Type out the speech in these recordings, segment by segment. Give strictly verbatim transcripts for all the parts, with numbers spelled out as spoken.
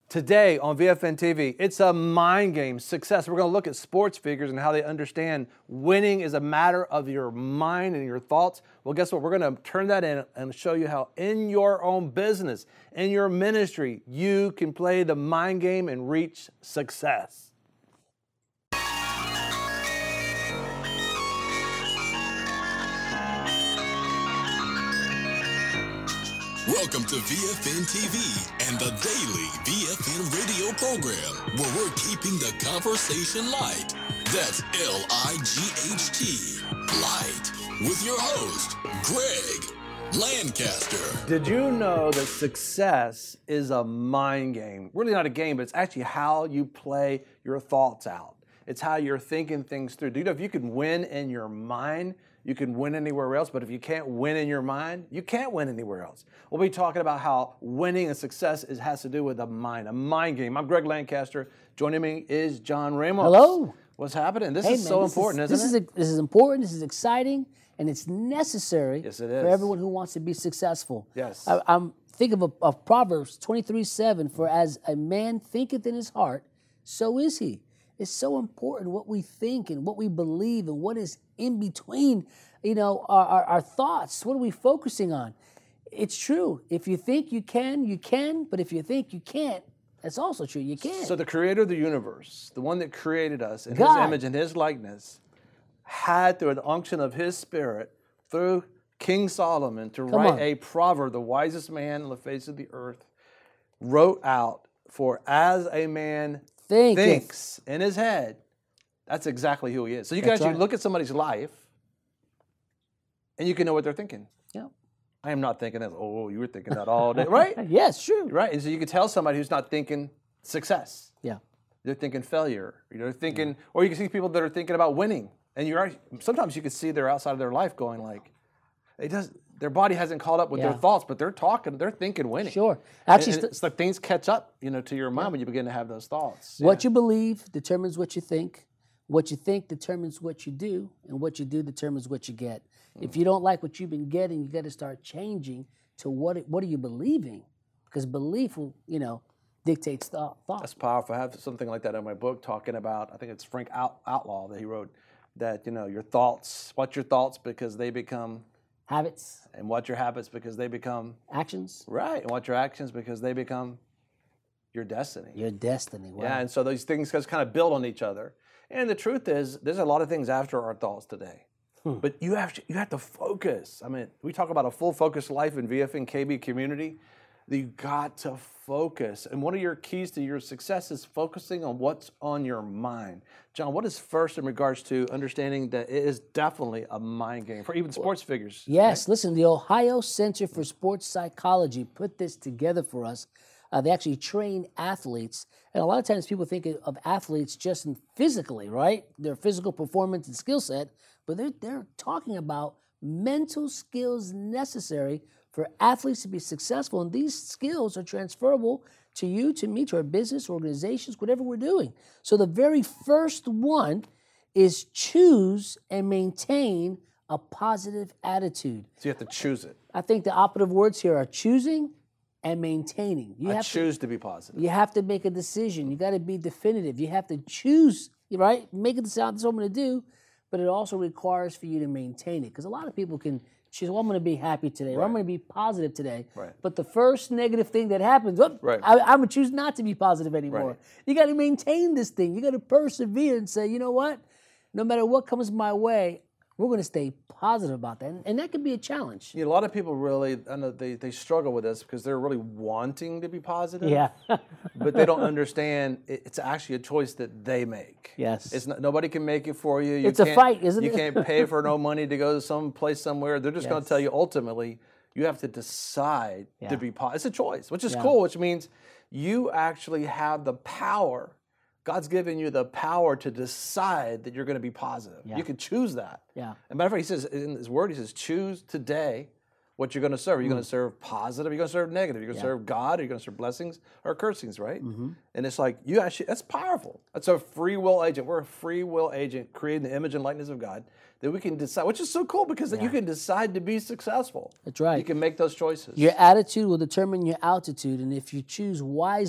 Today on V F N T V, it's a mind game, success. We're going to look at sports figures and how they understand winning is a matter of your mind and your thoughts. Well, guess what? We're going to turn that in and show you how in your own business, in your ministry, you can play the mind game and reach success. Welcome to V F N T V and the daily V F N radio program, where we're keeping the conversation light. That's L I G H T, light, with your host, Greg Lancaster. Did you know that success is a mind game? Really not a game, but it's actually how you play your thoughts out. It's how you're thinking things through. Do you know if you can win in your mind, you can win anywhere else, but if you can't win in your mind, you can't win anywhere else. We'll be talking about how winning and success is, has to do with a mind, a mind game. I'm Greg Lancaster. Joining me is John Ramos. Hello. What's happening? This hey, is man, so this important, is, isn't this it? Is, this is important, this is exciting, and it's necessary Yes, it is. for everyone who wants to be successful. Yes. I, I'm thinking of, of Proverbs twenty-three seven, for as a man thinketh in his heart, so is he. It's so important what we think and what we believe and what is in between, you know, our, our, our thoughts. What are we focusing on? It's true. If you think you can, you can. But if you think you can't, that's also true. You can't. So the creator of the universe, the one that created us in God. his image and his likeness, had through an unction of his spirit, through King Solomon, to Come write on. a proverb, the wisest man on the face of the earth, wrote out, for as a man Thinketh. thinks in his head, that's exactly who he is. So you can That's actually right. look at somebody's life and you can know what they're thinking. Yeah. I am not thinking that, oh, you were thinking that all day, right? Yes, true. Right, and so you can tell somebody who's not thinking success. Yeah. They're thinking failure. You know, they're thinking, or you can see people that are thinking about winning, and you're sometimes you can see they're outside of their life going like, it does. Their body hasn't caught up with Yeah. their thoughts, but they're talking, they're thinking winning. Sure. And- Actually, and st- it's like things catch up, you know, to your mind when you begin to have those thoughts. what you believe determines what you think. What you think determines what you do, and what you do determines what you get. If you don't like what you've been getting, you got to start changing to what it- what are you believing? Because belief will, you know, dictates thought. thought. That's powerful. I have something like that in my book talking about, I think it's Frank Out- Outlaw that he wrote, that, you know, your thoughts, watch your thoughts because they become, Habits, and watch your habits because they become, actions, right, and watch your actions because they become your destiny. your destiny. Wow. Yeah, and so those things just kind of build on each other. And the truth is, there's a lot of things after our thoughts today. Hmm. But you have to, you have to focus. I mean, we talk about a full focus life in V F N K B community. You got to focus. And one of your keys to your success is focusing on what's on your mind. John, what is first in regards to understanding that it is definitely a mind game for even sports figures? Yes, listen, the Ohio Center for Sports Psychology put this together for us. Uh, they actually train athletes. And a lot of times people think of athletes just in physically, right? Their physical performance and skill set, but they're, they're talking about mental skills necessary for athletes to be successful. And these skills are transferable to you, to me, to our business, organizations, whatever we're doing. So the very first one is choose and maintain a positive attitude. So you have to choose it. I think the operative words here are choosing and maintaining. You I have choose to, to be positive. you have to make a decision. You got to be definitive. You have to choose, right? Make a decision. This is what I'm going to do, but it also requires for you to maintain it. Because a lot of people can choose, well, I'm going to be happy today, or I'm Right. going to be positive today. Right. But the first negative thing that happens, whoop, Right. I, I'm going to choose not to be positive anymore. Right. You got to maintain this thing. You got to persevere and say, you know what? No matter what comes my way, we're going to stay positive about that. And, and that can be a challenge. You know, a lot of people really, I know they, they struggle with this because they're really wanting to be positive. Yeah. But they don't understand it- it's actually a choice that they make. Yes. It's not, nobody can make it for you. You It's a can't- fight, isn't you it? can't pay for no money to go to some place somewhere. They're just going to Yes. tell you ultimately you have to decide Yeah. to be positive. It's a choice, which is Yeah. cool, which means you actually have the power. God's given you the power to decide that you're going to be positive. Yeah. You can choose that. Yeah. As a matter of fact, he says in his word, he says, choose today what you're going to serve. Are you going to serve positive? Are you going to serve negative? Are you going to Yeah. serve God? Are you going to serve blessings or cursings, right? Mm-hmm. And it's like, you actually, that's powerful. That's a free will agent. We're a free will agent creating the image and likeness of God that we can decide, which is so cool because then you can decide to be successful. That's right. You can make those choices. Your attitude will determine your altitude, and if you choose wisely, if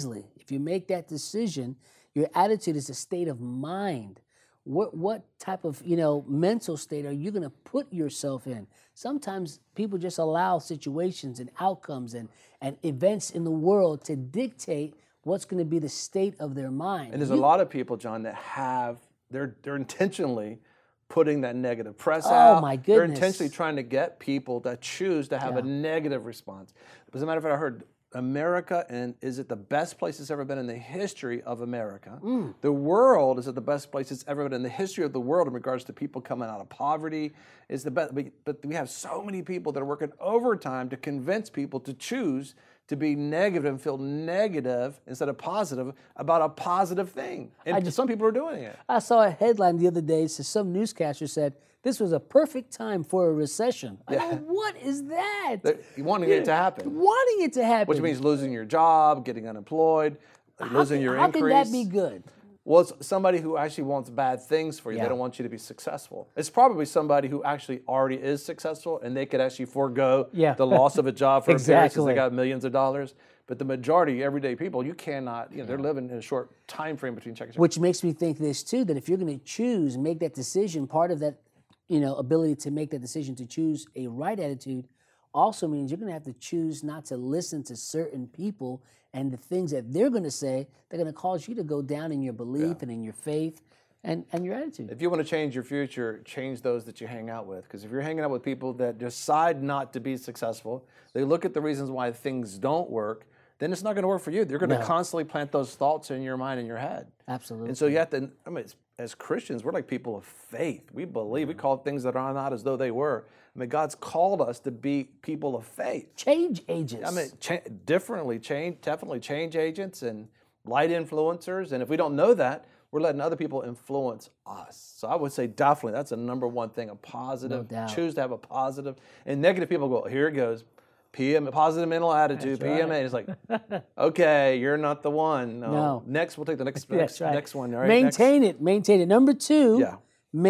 If you make that decision, your attitude is a state of mind. What what type of, you know, mental state are you going to put yourself in? Sometimes people just allow situations and outcomes and, and events in the world to dictate what's going to be the state of their mind. And there's You- a lot of people, John, that have, they're, they're intentionally putting that negative press Oh, out. my They're goodness. intentionally trying to get people to choose to have a Yeah. negative response. As a matter of fact, I heard America and is it the best place it's ever been in the history of America. Mm. The world is at the best place it's ever been in the history of the world in regards to people coming out of poverty. Is the best, but- but we have so many people that are working overtime to convince people to choose to be negative and feel negative instead of positive about a positive thing. And I just- some people are doing it. I saw a headline the other day. So some newscaster said this was a perfect time for a recession. I go, what is that? They're wanting it to happen, Wanting it to happen. which means losing your job, getting unemployed, how losing can, your how increase. can that be good? Well, it's somebody who actually wants bad things for you. Yeah. They don't want you to be successful. It's probably somebody who actually already is successful and they could actually forego Yeah. the loss of a job for a period since Exactly. they got millions of dollars. But the majority, everyday people, you cannot, you know, they're living in a short time frame between checks. Which makes me think this too, that if you're going to choose, make that decision, part of that, you know, ability to make that decision to choose a right attitude also means you're going to have to choose not to listen to certain people and the things that they're going to say. They're going to cause you to go down in your belief and in your faith and, and your attitude. If you want to change your future, change those that you hang out with. Because if you're hanging out with people that decide not to be successful, they look at the reasons why things don't work, then it's not going to work for you. They're going to No. constantly plant those thoughts in your mind and your head. Absolutely. And so you have to, I mean, it's, as Christians, we're like people of faith. We believe, we call things that are not as though they were. I mean, God's called us to be people of faith. Change agents. I mean, cha- differently, change, definitely change agents and light influencers. And if we don't know that, we're letting other people influence us. So I would say definitely that's a number one thing, a positive. No doubt. Choose to have a positive. And negative people go, here it goes. P M, positive mental attitude, That's P M A. right. It's like, okay, you're not the one. No. No. Next, we'll take the next, That's next, right. next one. All right, maintain it. Maintain it. Number two, Yeah.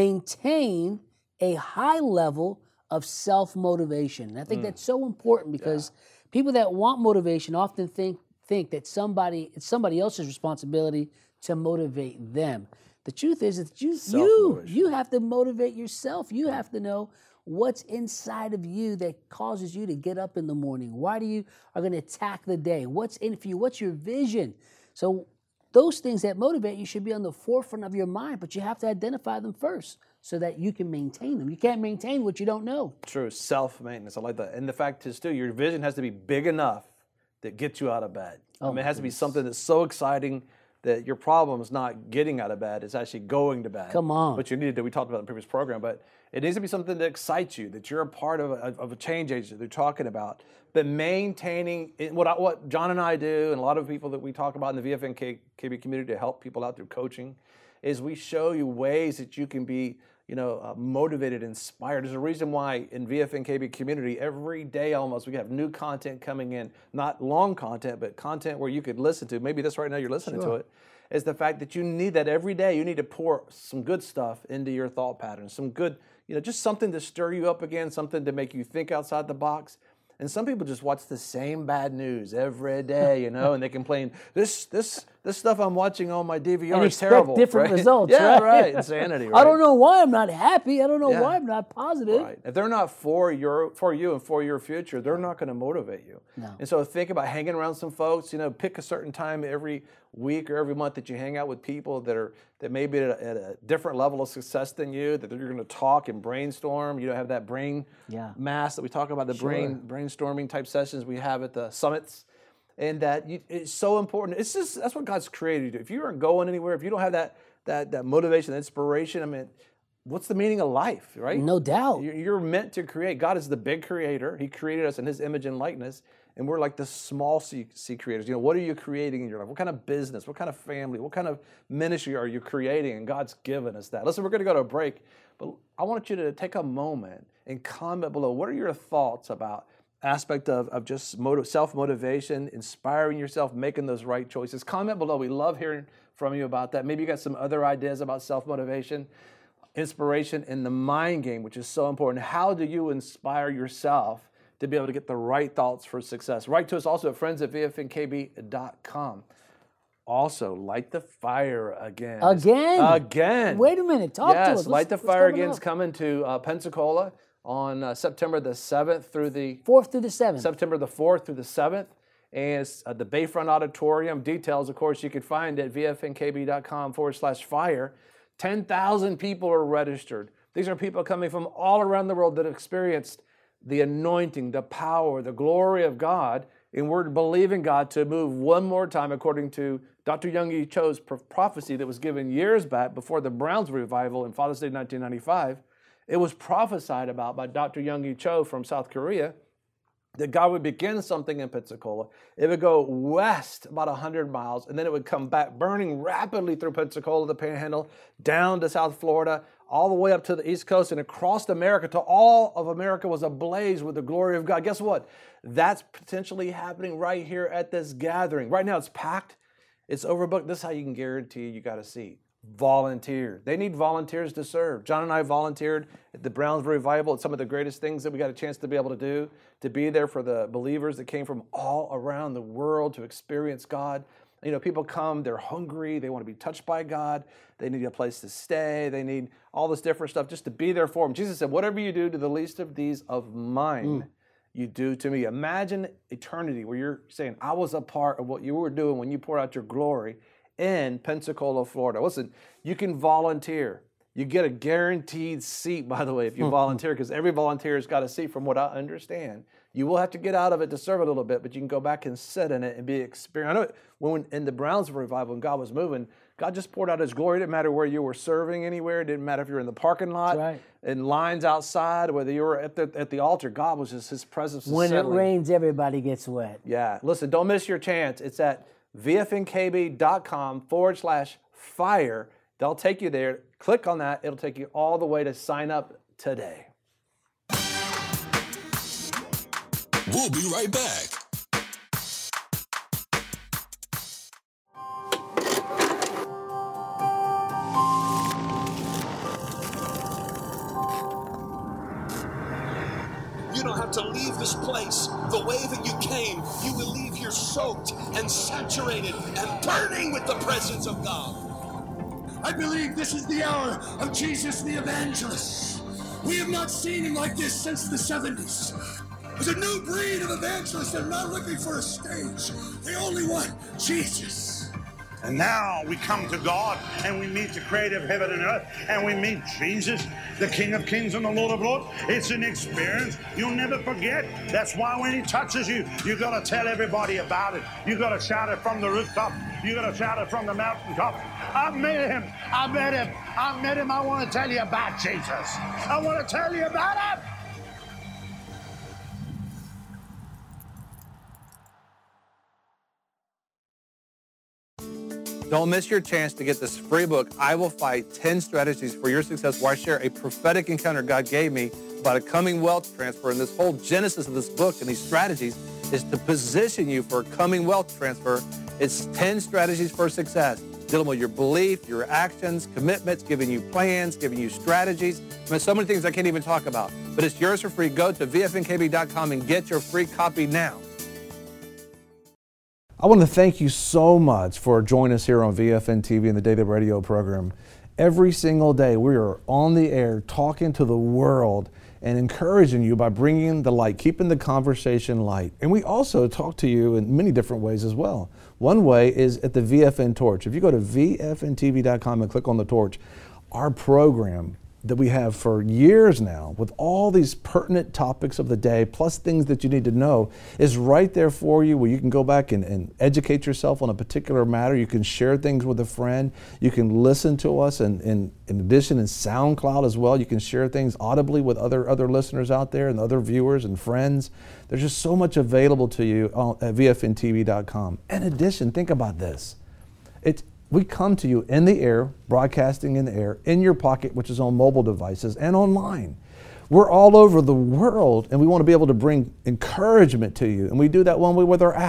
maintain a high level of self-motivation. And I Mm. think that's so important because people that want motivation often think think that somebody it's somebody else's responsibility to motivate them. The truth is that you you Self-motivation. you have to motivate yourself. You have to know what's inside of you that causes you to get up in the morning. Why do you are going to attack the day? What's in for you? What's your vision? So those things that motivate you should be on the forefront of your mind, but you have to identify them first so that you can maintain them. You can't maintain what you don't know. True, self-maintenance. I like that. And the fact is, too, your vision has to be big enough that gets you out of bed. I Oh, mean, my it has to be goodness. something that's so exciting that your problem is not getting out of bed, it's actually going to bed. Come on. But you need to, we talked about it in the previous program, but it needs to be something that excites you, that you're a part of a, of a change agent that they're talking about. But maintaining, it- what, I, what John and I do, and a lot of people that we talk about in the V F N K B community to help people out through coaching, is we show you ways that you can be you know, uh, motivated, inspired. There's a reason why in V F N K B community, every day almost, we have new content coming in, not long content, but content where you could listen to. Maybe this right now you're listening to it. Is the fact that you need that every day. You need to pour some good stuff into your thought patterns, some good, you know, just something to stir you up again, something to make you think outside the box. And some people just watch the same bad news every day, you know, and they complain, this this this stuff I'm watching on my D V R And is expect terrible. different right? results, Yeah, right? right. Insanity, right? I don't know why I'm not happy. I don't know Yeah. why I'm not positive. Right. If they're not for your for you and for your future, they're not going to motivate you. No. And so think about hanging around some folks. You know, pick a certain time every week or every month that you hang out with people that are that may be at a, at a different level of success than you. That you're going to talk and brainstorm. You know, have that brain Yeah. mass that we talk about, the brain brainstorming type sessions we have at the summits. And that you, it's so important. It's just that's what God's created you to do. If you aren't going anywhere, if you don't have that that that motivation, inspiration, I mean, what's the meaning of life, right? No doubt. You're you're meant to create. God is the big creator. He created us in His image and likeness, and we're like the small C, C creators. You know, what are you creating in your life? What kind of business? What kind of family? What kind of ministry are you creating? And God's given us that. Listen, we're going to go to a break, but I want you to take a moment and comment below. What are your thoughts about aspect of, of just motive, self-motivation, inspiring yourself, making those right choices? Comment below. We love hearing from you about that. Maybe you got some other ideas about self-motivation, inspiration, and the mind game, which is so important. How do you inspire yourself to be able to get the right thoughts for success? Write to us also at friends at v f n k b dot com. also light the fire again. Again? Again. Wait a minute. Talk yes, to us. Light the What's- Fire what's coming Again is up? coming to uh, Pensacola on uh, September the seventh through the fourth through the seventh. September the fourth through the seventh. And it's at the Bayfront Auditorium. Details, of course, you can find at vfnkb.com forward slash fire. ten thousand people are registered. These are people coming from all around the world that have experienced the anointing, the power, the glory of God. And we're believing God to move one more time according to Doctor Young-E Cho's prophecy that was given years back before the Browns revival in Father's Day nineteen ninety-five. It was prophesied about by Doctor Young-E Cho from South Korea that God would begin something in Pensacola. It would go west about one hundred miles, and then it would come back burning rapidly through Pensacola, the Panhandle, down to South Florida, all the way up to the East Coast and across America till all of America was ablaze with the glory of God. Guess what? That's potentially happening right here at this gathering. Right now it's packed. It's overbooked. This is how you can guarantee you got a seat. Volunteer. They need volunteers to serve. John and I volunteered at the Browns Revival. It's some of the greatest things that we got a chance to be able to do, to be there for the believers that came from all around the world to experience God. You know, people come, they're hungry, they want to be touched by God, they need a place to stay, they need all this different stuff just to be there for them. Jesus said, whatever you do to the least of these of mine, mm. you do to me. Imagine eternity where you're saying, I was a part of what you were doing when you poured out your glory in Pensacola, Florida. Listen, you can volunteer. You get a guaranteed seat, by the way, if you volunteer, because every volunteer has got a seat from what I understand. You will have to get out of it to serve a little bit, but you can go back and sit in it and be experienced. I know when in the Browns revival, when God was moving, God just poured out his glory. It didn't matter where you were serving anywhere. It didn't matter if you were in the parking lot, right. in lines outside, whether you were at the at the altar. God was just, his presence was When settling. it rains, everybody gets wet. Yeah. Listen, don't miss your chance. It's at vfnkb.com forward slash fire. They'll take you there. Click on that. It'll take you all the way to sign up today. We'll be right back. You don't have to leave this place the way that you came. You will leave here soaked and saturated and burning with the presence of God. I believe this is the hour of Jesus the Evangelist. We have not seen him like this since the seventies. There's a new breed of evangelists that are not looking for a stage. They only want Jesus. And now we come to God and we meet the creator of heaven and earth and we meet Jesus, the King of Kings and the Lord of Lords. It's an experience you'll never forget. That's why when he touches you, you got to tell everybody about it. You got to shout it from the rooftop. You got to shout it from the mountaintop. I met him. I met him. I met him. I want to tell you about Jesus. I want to tell you about him. Don't miss your chance to get this free book, I Will Fight, ten Strategies for Your Success, where I share a prophetic encounter God gave me about a coming wealth transfer. And this whole genesis of this book and these strategies is to position you for a coming wealth transfer. It's ten strategies for success, dealing with your belief, your actions, commitments, giving you plans, giving you strategies. I mean, so many things I can't even talk about. But it's yours for free. Go to v f n k b dot com and get your free copy now. I want to thank you so much for joining us here on V F N T V and the Daily Radio program. Every single day we are on the air talking to the world and encouraging you by bringing the light, keeping the conversation light. And we also talk to you in many different ways as well. One way is at the V F N Torch. If you go to v f n t v dot com and click on the torch, our program that we have for years now with all these pertinent topics of the day plus things that you need to know is right there for you, where you can go back and, and educate yourself on a particular matter. You can share things with a friend. You can listen to us, and, and in addition in SoundCloud as well. You can share things audibly with other other listeners out there and other viewers and friends. There's just so much available to you at v f n t v dot com. In addition, think about this. It's We come to you in the air, broadcasting in the air, in your pocket, which is on mobile devices, and online. We're all over the world, and we want to be able to bring encouragement to you, and we do that one way with our app.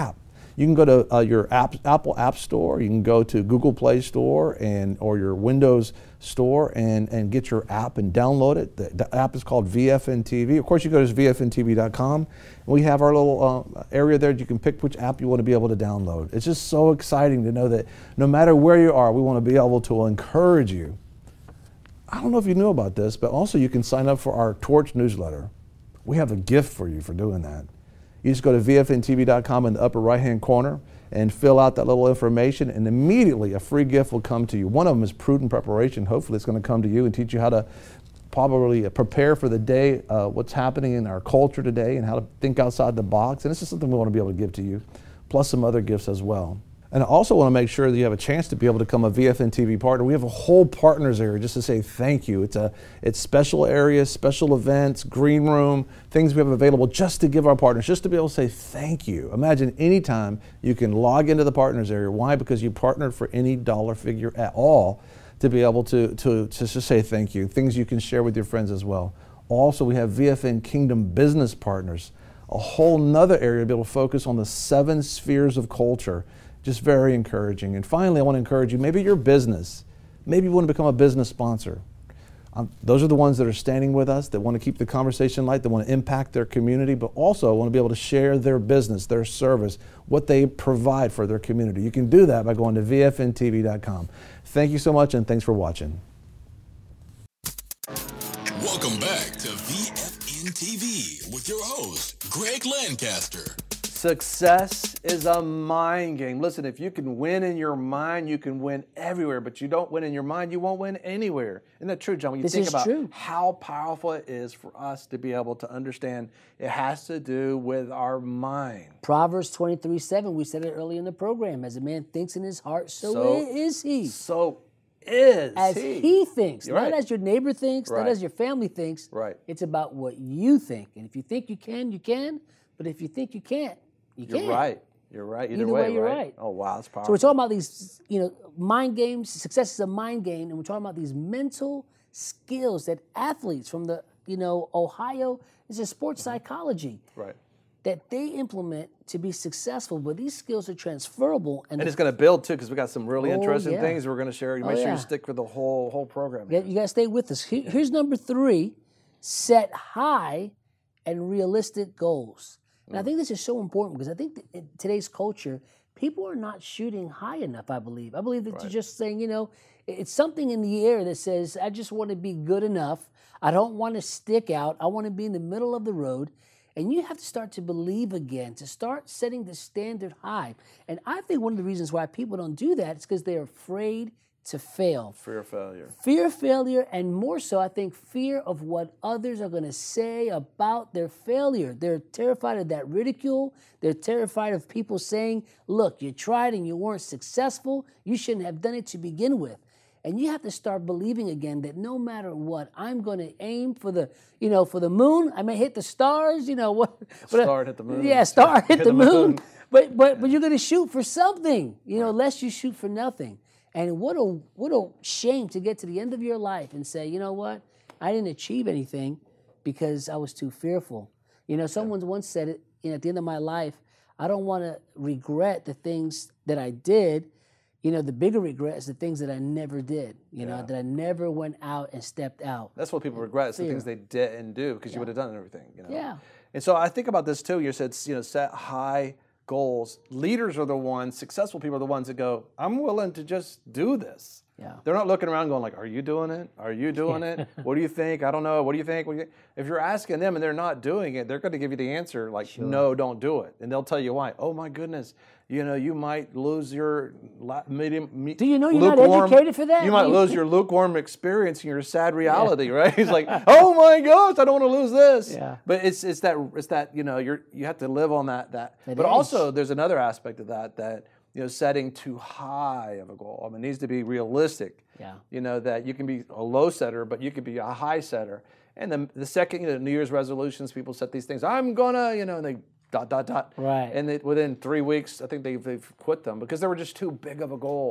You can go to uh, your app, Apple App Store. You can go to Google Play Store and or your Windows Store and, and get your app and download it. The, the app is called V F N T V. Of course, you go to V F N T V dot com. We have our little uh, area there. You can pick which app you want to be able to download. It's just so exciting to know that no matter where you are, we want to be able to encourage you. I don't know if you knew about this, but also you can sign up for our Torch newsletter. We have a gift for you for doing that. You just go to V F N T V dot com in the upper right-hand corner and fill out that little information, and immediately a free gift will come to you. One of them is Prudent Preparation. Hopefully it's going to come to you and teach you how to probably prepare for the day, uh, what's happening in our culture today, and how to think outside the box. And this is something we want to be able to give to you, plus some other gifts as well. And I also want to make sure that you have a chance to be able to become a V F N T V partner. We have a whole partners area just to say thank you. It's a it's special areas, special events, green room, things we have available just to give our partners, just to be able to say thank you. Imagine anytime you can log into the partners area. Why? Because you partnered for any dollar figure at all to be able to, to, to just say thank you. Things you can share with your friends as well. Also, we have V F N Kingdom Business Partners, a whole nother area to be able to focus on the seven spheres of culture. Just very encouraging. And finally, I want to encourage you, maybe your business, maybe you want to become a business sponsor. Um, those are the ones that are standing with us, that want to keep the conversation light, that want to impact their community, but also want to be able to share their business, their service, what they provide for their community. You can do that by going to V F N T V dot com. Thank you so much, and thanks for watching. Welcome back to V F N T V with your host, Greg Lancaster. Success is a mind game. Listen, if you can win in your mind, you can win everywhere. But you don't win in your mind, you won't win anywhere. Isn't that true, John? When you This think is about true. how powerful it is for us to be able to understand, it has to do with our mind. Proverbs twenty-three seven, we said it earlier in the program. As a man thinks in his heart, so, So- is he. So is As he. he thinks, You're not right. as your neighbor thinks, Right. not as your family thinks. Right. It's about what you think. And if you think you can, you can. But if you think you can't, you You're can't. right. You're right. Either, Either way, way, you're right? right. Oh, wow. That's powerful. So we're talking about these, you know, mind games. Success is a mind game, and we're talking about these mental skills that athletes from the, you know, Ohio, this is sports psychology, Right. that they implement to be successful. But these skills are transferable, and, And it's going to build, too, because we got some really Oh, interesting yeah. things we're going to share. You Oh, make sure yeah. you stick with the whole whole program. you got to stay with us. Here- here's number three: set high and realistic goals. And I think this is so important because I think that in today's culture, people are not shooting high enough, I believe. I believe that Right. you're just saying, you know, it's something in the air that says, I just want to be good enough. I don't want to stick out. I want to be in the middle of the road. And you have to start to believe again, to start setting the standard high. And I think one of the reasons why people don't do that is because they're afraid to fail. Fear of failure. Fear of failure, and more so, I think, fear of what others are going to say about their failure. They're terrified of that ridicule. They're terrified of people saying, look, you tried and you weren't successful. You shouldn't have done it to begin with. And you have to start believing again that no matter what, I'm going to aim for the, you know, for the moon. I may hit the stars, you know. what? Star hit the moon. Yeah, star hit Hit the the moon. moon. But, but, but you're going to shoot for something, you know, lest you shoot for nothing. And what a what a shame to get to the end of your life and say, you know what, I didn't achieve anything because I was too fearful. You know, someone once said it, you know, at the end of my life, I don't want to regret the things that I did. You know, the bigger regret is the things that I never did, you know, Yeah. that I never went out and stepped out. That's what people regret. It's the Fear. things they didn't do because you would have done everything. You know? Yeah. And so I think about this too. You said, you know, set high goals. Leaders are the ones, successful people are the ones that go, I'm willing to just do this. Yeah. They're not looking around going like, are you doing it? Are you doing it? What do you think? I don't know. What do you think? What do you think? If you're asking them and they're not doing it, they're going to give you the answer like, no, don't do it. And they'll tell you why. Oh my goodness. You know, you might lose your la- medium. Me- Do you know you're not lukewarm- educated for that? You might You- lose your lukewarm experience and your sad reality, right? He's like, oh my gosh, I don't want to lose this. Yeah. But it's it's that it's that you know you're you have to live on that that. That but edge. also there's another aspect of that that you know setting too high of a goal. I mean, it needs to be realistic. Yeah. You know that you can be a low setter, but you could be a high setter. And then the second, you know, New Year's resolutions, people set these things. I'm gonna, you know, and they dot dot dot. Right. And they, within three weeks, I think they've they've quit them because they were just too big of a goal.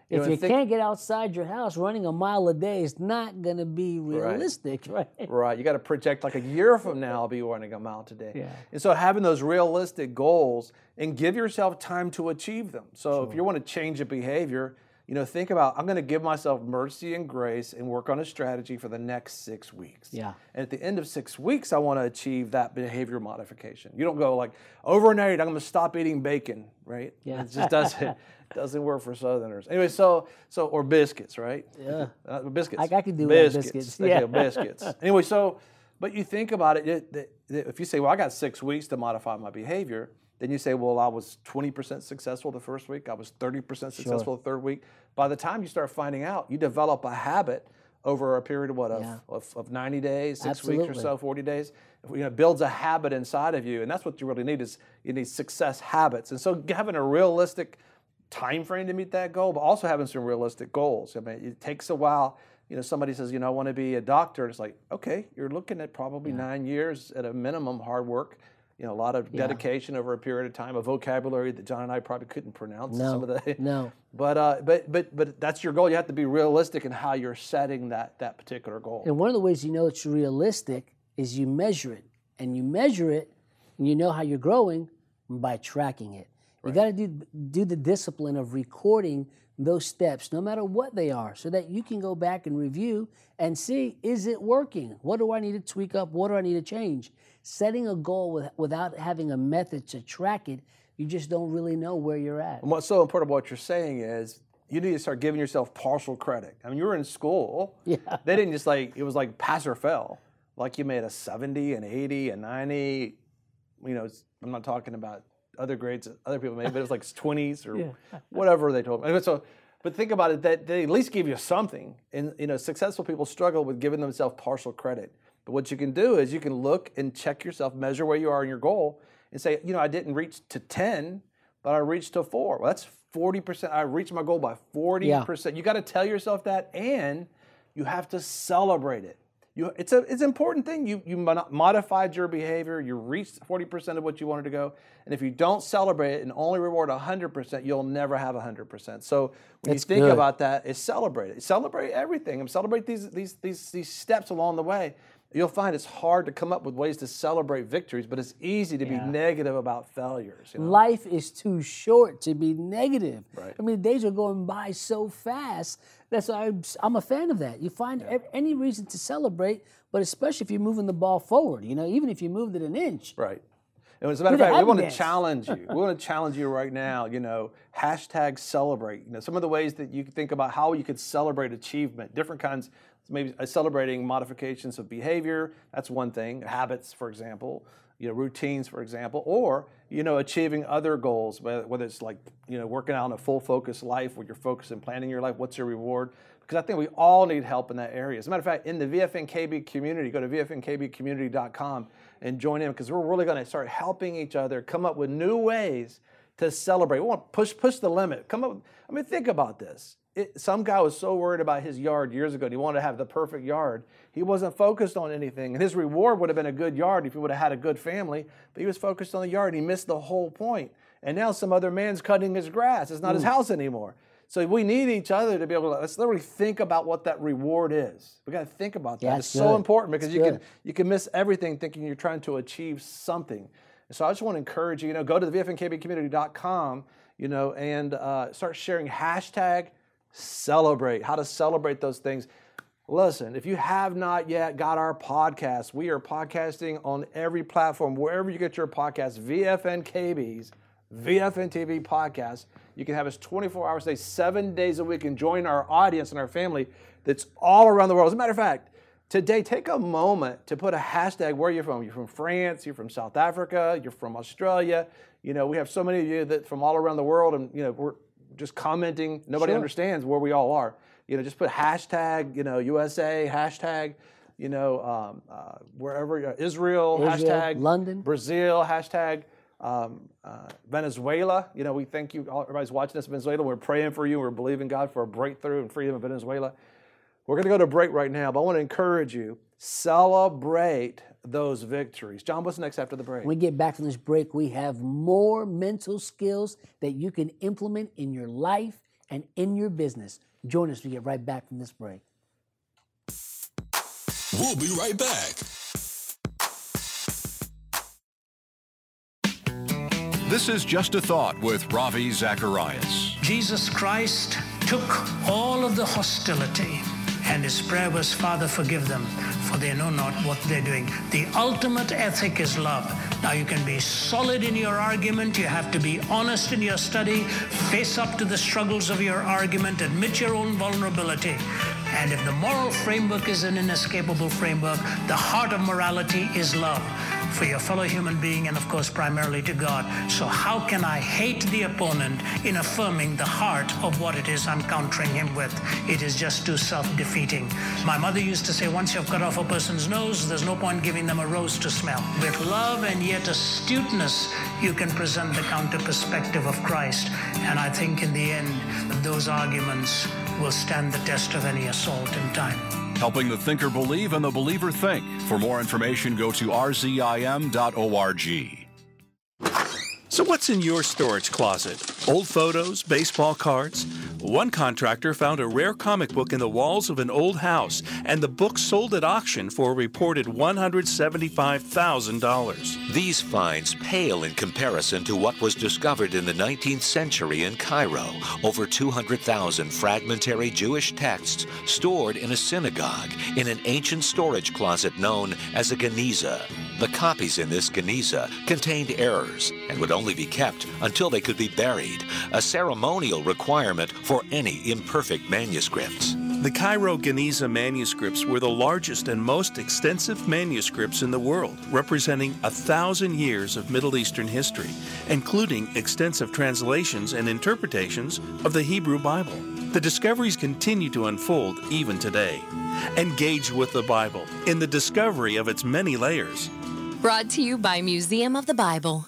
You if know, you think- can't get outside your house, running a mile a day is not going to be realistic, right? Right. You got to project like a year from now, I'll be running a mile today. Yeah. And so having those realistic goals and give yourself time to achieve them. So if you want to change a behavior, you know, think about, I'm going to give myself mercy and grace and work on a strategy for the next six weeks. Yeah. And at the end of six weeks, I want to achieve that behavior modification. You don't go like, overnight, I'm going to stop eating bacon, right? Yeah. It just doesn't. Doesn't work for Southerners. Anyway, so so or biscuits, right? Yeah. Uh, biscuits. I- I could do without biscuits. biscuits. There you Yeah. go, biscuits. Anyway, so but you think about it, it, it, it. If you say, well, I got six weeks to modify my behavior, then you say, well, I was twenty percent successful the first week. I was thirty percent successful the third week. By the time you start finding out, you develop a habit over a period of what of, Yeah. of, of ninety days, six weeks or Absolutely. so, forty days. You know, it builds a habit inside of you, and that's what you really need is you need success habits. And so having a realistic time frame to meet that goal, but also having some realistic goals. I mean, it takes a while. You know, somebody says, you know, I want to be a doctor. And it's like, okay, you're looking at probably nine years at a minimum, hard work. You know, a lot of dedication over a period of time, a vocabulary that John and I probably couldn't pronounce. No, some of the, no. But uh, but but but that's your goal. You have to be realistic in how you're setting that that particular goal. And one of the ways you know it's realistic is you measure it. And you measure it, and you know how you're growing by tracking it. You got to do do the discipline of recording those steps, no matter what they are, so that you can go back and review and see, is it working? What do I need to tweak up? What do I need to change? Setting a goal with, without having a method to track it, you just don't really know where you're at. And what's so important about what you're saying is you need to start giving yourself partial credit. I mean, you were in school. Yeah. They didn't just like, it was like pass or fail. Like you made a seventy, an eighty, a ninety. You know, it's, I'm not talking about other grades that other people made, but it was like twenties or Yeah. whatever they told me. Anyway, so, but think about it, that they at least give you something. And, you know, successful people struggle with giving themselves partial credit. But what you can do is you can look and check yourself, measure where you are in your goal, and say, you know, I didn't reach to ten, but I reached to four. Well, that's forty percent. I reached my goal by forty percent. Yeah. You got to tell yourself that, and you have to celebrate it. You, it's a it's an important thing. You you mod- modified your behavior. You reached forty percent of what you wanted to go. And if you don't celebrate it and only reward one hundred percent, you'll never have one hundred percent. So when That's you think good. about that, is celebrate it. Celebrate everything and celebrate these these these these steps along the way. You'll find it's hard to come up with ways to celebrate victories, but it's easy to be negative about failures. You know? Life is too short to be negative. Right. I mean, days are going by so fast. That's why I'm, I'm a fan of that. You find ev- any reason to celebrate, but especially if you're moving the ball forward. You know, even if you moved it an inch. Right. And as a matter of Do the fact, we happy want to dance. challenge you. We want to challenge you right now, you know, hashtag celebrate. You know, some of the ways that you can think about how you could celebrate achievement, different kinds, maybe uh, celebrating modifications of behavior, that's one thing, habits, for example, you know, routines, for example, or, you know, achieving other goals, whether whether it's like, you know, working out on a full focus life where you're focused and planning your life, what's your reward? Because I think we all need help in that area. As a matter of fact, in the V F N K B community, go to V F N K B community dot com and join in, because we're really going to start helping each other come up with new ways to celebrate. We want to push push the limit. Come up. I mean, think about this. It, some guy was so worried about his yard years ago, and he wanted to have the perfect yard. He wasn't focused on anything, and his reward would have been a good yard if he would have had a good family. But he was focused on the yard, and he missed the whole point. And now some other man's cutting his grass. It's not his house anymore. So we need each other to be able to, let's literally think about what that reward is. We got to think about that. Yeah, it's it's so good. important because It's you can good. you can miss everything thinking you're trying to achieve something. And so I just want to encourage you, you know, go to the V F N K B community dot com, you know, and uh, start sharing hashtag celebrate, how to celebrate those things. Listen, if you have not yet got our podcast, we are podcasting on every platform, wherever you get your podcasts, V F N K B's, V F N T V podcast. You can have us twenty-four hours a day, seven days a week, and join our audience and our family that's all around the world. As a matter of fact, today, take a moment to put a hashtag where you're from. You're from France, you're from South Africa, you're from Australia. You know, we have so many of you that from all around the world, and, you know, we're just commenting. Nobody Sure. understands where we all are. You know, just put hashtag, you know, U S A, hashtag, you know, um, uh, wherever, uh, Israel, Israel, hashtag, London. Brazil, hashtag, um, uh, Venezuela. You know, we thank you, all, everybody's watching us in Venezuela. We're praying for you. We're believing God for a breakthrough and freedom in Venezuela. We're going to go to break right now, but I want to encourage you, celebrate those victories. John, what's next after the break? When we get back from this break, we have more mental skills that you can implement in your life and in your business. Join us when we get right back from this break. We'll be right back. This is Just a Thought with Ravi Zacharias. Jesus Christ took all of the hostility, and his prayer was, Father, forgive them, for they know not what they're doing. The ultimate ethic is love. Now, you can be solid in your argument. You have to be honest in your study. Face up to the struggles of your argument. Admit your own vulnerability. And if the moral framework is an inescapable framework, the heart of morality is love for your fellow human being and, of course, primarily to God. So how can I hate the opponent in affirming the heart of what it is I'm countering him with? It is just too self-defeating. My mother used to say, once you've cut off a person's nose, there's no point giving them a rose to smell. With love and yet astuteness, you can present the counter perspective of Christ. And I think in the end, those arguments will stand the test of any assault in time. Helping the thinker believe and the believer think. For more information, go to r z i m dot org. So what's in your storage closet? Old photos, baseball cards? One contractor found a rare comic book in the walls of an old house, and the book sold at auction for a reported one hundred seventy-five thousand dollars. These finds pale in comparison to what was discovered in the nineteenth century in Cairo. Over two hundred thousand fragmentary Jewish texts stored in a synagogue in an ancient storage closet known as a geniza. The copies in this geniza contained errors and would only be kept until they could be buried, a ceremonial requirement for any imperfect manuscripts. The Cairo Geniza manuscripts were the largest and most extensive manuscripts in the world, representing a thousand years of Middle Eastern history, including extensive translations and interpretations of the Hebrew Bible. The discoveries continue to unfold even today. Engage with the Bible in the discovery of its many layers. Brought to you by Museum of the Bible.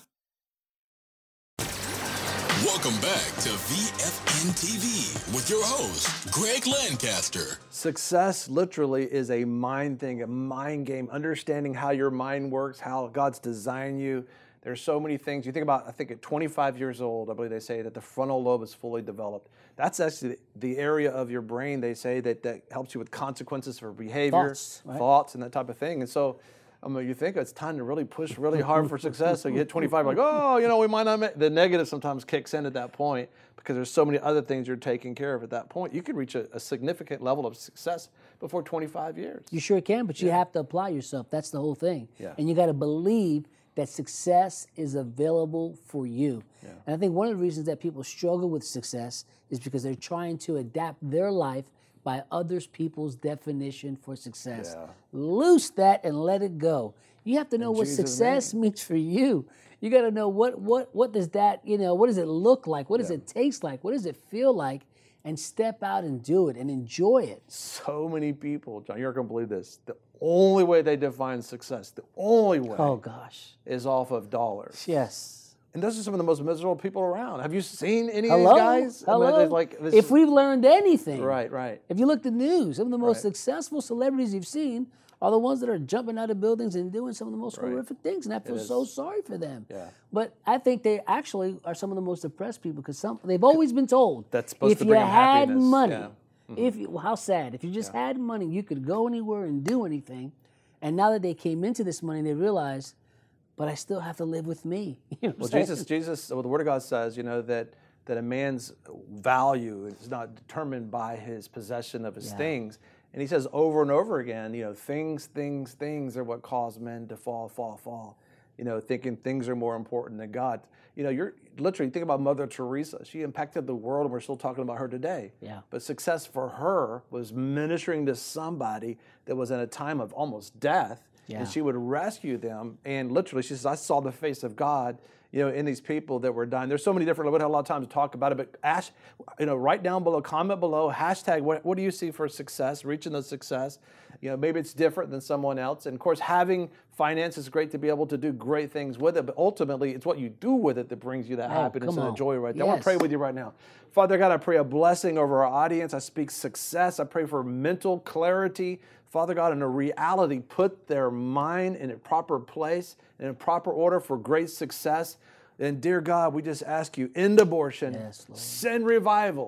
Welcome back to V F N T V with your host, Greg Lancaster. Success literally is a mind thing, a mind game, understanding how your mind works, how God's designed you. There's so many things. You think about, I think at twenty-five years old, I believe they say that the frontal lobe is fully developed. That's actually the area of your brain, they say, that, that helps you with consequences for behavior, Thoughts, right? thoughts, and that type of thing. And so, I mean, you think it's time to really push really hard for success. So you hit twenty-five, like, oh, you know, we might not make, the negative sometimes kicks in at that point because there's so many other things you're taking care of at that point. You could reach a, a significant level of success before twenty-five years. You sure can, but you have to apply yourself. That's the whole thing. Yeah. And you got to believe that success is available for you. Yeah. And I think one of the reasons that people struggle with success is because they're trying to adapt their life by others people's definition for success. Yeah. Loose that and let it go. You have to know In what Jesus' success name. means for you. You got to know what what what does that, you know, what does it look like? What does Yeah. it taste like? What does it feel like? And step out and do it and enjoy it. So many people, John, you're going to believe this. The only way they define success, the only way, Oh gosh. is off of dollars. Yes. And those are some of the most miserable people around. Have you seen any Hello? of these guys? I mean, Hello? it's like, this if is- we've learned anything, Right, right. if you look at the news, some of the most Right. successful celebrities you've seen are the ones that are jumping out of buildings and doing some of the most Right. horrific things, and I feel is. so sorry for them. Yeah. But I think they actually are some of the most oppressed people because some they've always been told That's supposed if to you bring them had happiness. money, Yeah. if you, well, how sad if you just had money, you could go anywhere and do anything. And now that they came into this money, they realize, but I still have to live with me. You know what Well, I'm saying? Jesus, Jesus, well, the Word of God says, you know, that that a man's value is not determined by his possession of his Yeah. things. And he says over and over again, you know, things, things, things are what cause men to fall, fall, fall. You know, thinking things are more important than God. You know, you're literally think about Mother Teresa. She impacted the world, and we're still talking about her today. Yeah. But success for her was ministering to somebody that was in a time of almost death. Yeah. And she would rescue them. And literally, she says, I saw the face of God, you know, in these people that were dying. There's so many different, we don't have a lot of time to talk about it, but ask, you know, write down below, comment below, hashtag, what, what do you see for success, reaching the success? You know, maybe it's different than someone else. And of course, having finance is great to be able to do great things with it, but ultimately, it's what you do with it that brings you that Oh, happiness come and the on. joy right there. I want to Yes. pray with you right now. Father God, I pray a blessing over our audience. I speak success. I pray for mental clarity. Father God, in a reality, put their mind in a proper place, in a proper order for great success. And dear God, we just ask you, end abortion, Yes, Lord. send revival,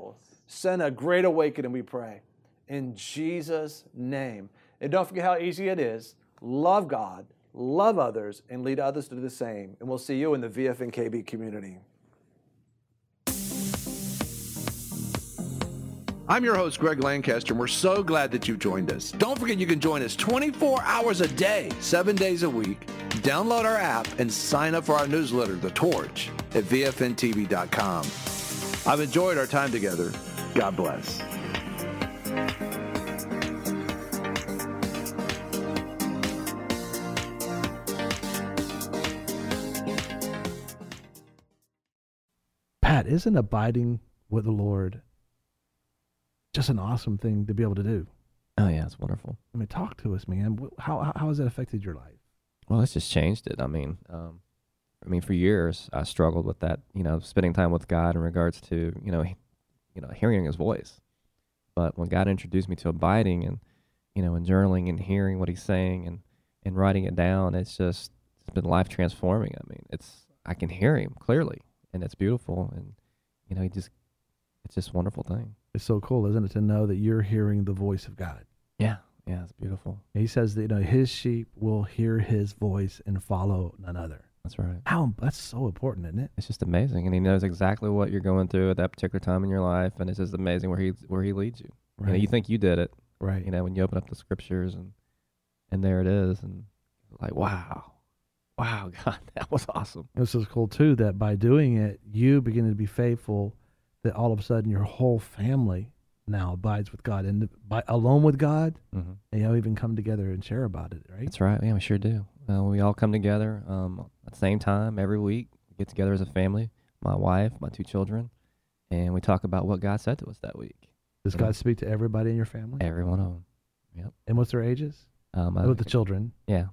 Send a great awakening, we pray. In Jesus' name. And don't forget how easy it is. Love God, love others, and lead others to do the same. And we'll see you in the V F N K B community. I'm your host, Greg Lancaster, and we're so glad that you joined us. Don't forget you can join us twenty-four hours a day, seven days a week. Download our app and sign up for our newsletter, The Torch, at V F N T V dot com. I've enjoyed our time together. God bless. Pat, isn't abiding with the Lord just an awesome thing to be able to do? Oh, yeah, it's wonderful. I mean, talk to us, man. How, how, how has that affected your life? Well, it's just changed it. I mean, um, I mean, for years, I struggled with that, you know, spending time with God in regards to, you know, he, you know, hearing his voice. But when God introduced me to abiding and, you know, and journaling and hearing what he's saying and, and writing it down, it's just, it's been life transforming. I mean, it's, I can hear him clearly, and it's beautiful. And, you know, he just, it's just a wonderful thing. It's so cool, isn't it, to know that you're hearing the voice of God? Yeah, yeah, it's beautiful. He says that, you know, his sheep will hear his voice and follow none other. That's right. How that's so important, isn't it? It's just amazing, and he knows exactly what you're going through at that particular time in your life, and it's just amazing where he where he leads you. Right. You know, you think you did it, right? You know, when you open up the scriptures and and there it is, and like, wow, wow, God, that was awesome. This is cool too. That by doing it, you begin to be faithful. That all of a sudden your whole family now abides with God and by alone with God, mm-hmm. and y'all even come together and share about it, right? That's right. Yeah, we sure do. Uh, we all come together um, at the same time every week. We get together as a family, my wife, my two children, and we talk about what God said to us that week. Does you God know? speak to everybody in your family? Every one of them. Yep. And what's their ages? Um, with the children. Yeah.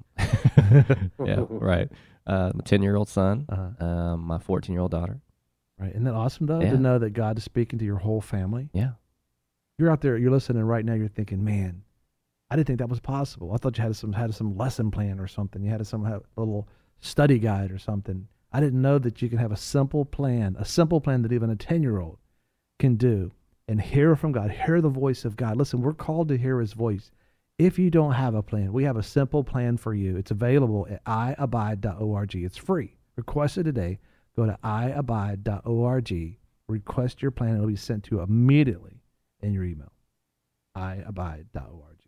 yeah. Right. Uh, my ten-year-old son, uh-huh. um, my fourteen-year-old daughter. Right. Isn't that awesome, though, yeah. to know that God is speaking to your whole family? Yeah. You're out there, you're listening right now, you're thinking, man, I didn't think that was possible. I thought you had some had some lesson plan or something. You had some have a little study guide or something. I didn't know that you can have a simple plan, a simple plan that even a ten-year-old can do and hear from God, hear the voice of God. Listen, we're called to hear his voice. If you don't have a plan, we have a simple plan for you. It's available at i abide dot org. It's free. Request it today. Go to i abide dot org, request your plan, and it'll be sent to you immediately in your email. i abide dot org.